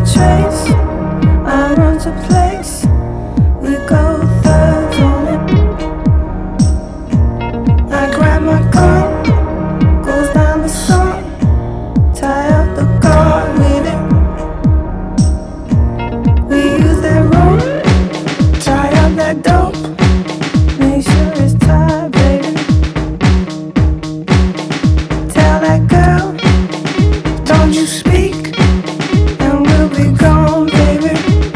trace. I run to place. We go thirds on it. I grab my gun, goes down the sun, tie up the guard with it. We use that rope, tie up that dope, make sure it's tied, baby. Tell that girl, don't you speak, and we'll be gone, baby.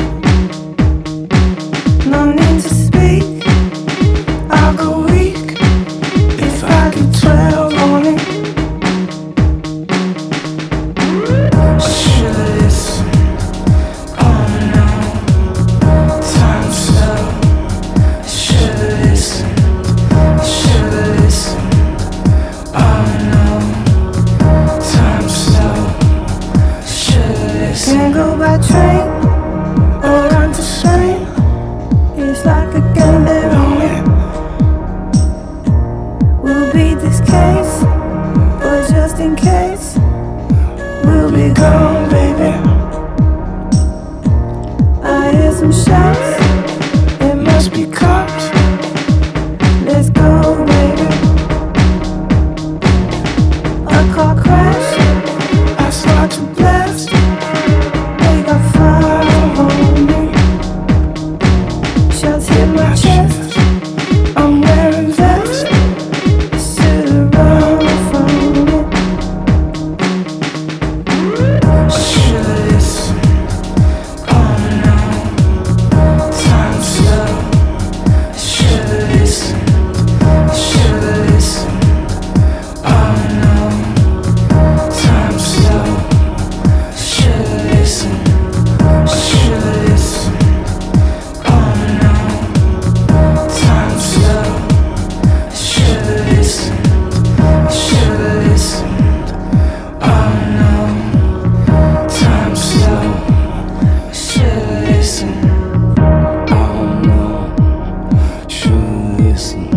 No need to speak, I'll go weak if I get 12 on it. Should've listened, oh no, time's slow. Should've listened, oh no, time's slow. Should've listened. Can't go by train or run to Spain. It's like a game they're on it. We'll beat this case, but just in case, we'll be gone, baby. I hear some shots, it must be cops. Let's go, baby. A car crash, I start to blast. They got fire on me. Shots hit my chest, I'm wearing vest. Should've run from it. Should've listened, oh no, time's slow. Should've listened, oh no, time's slow. Should've listened, oh no, time's slow. Should've listened, oh no, time's slow. Should've listened, oh no, should've listened.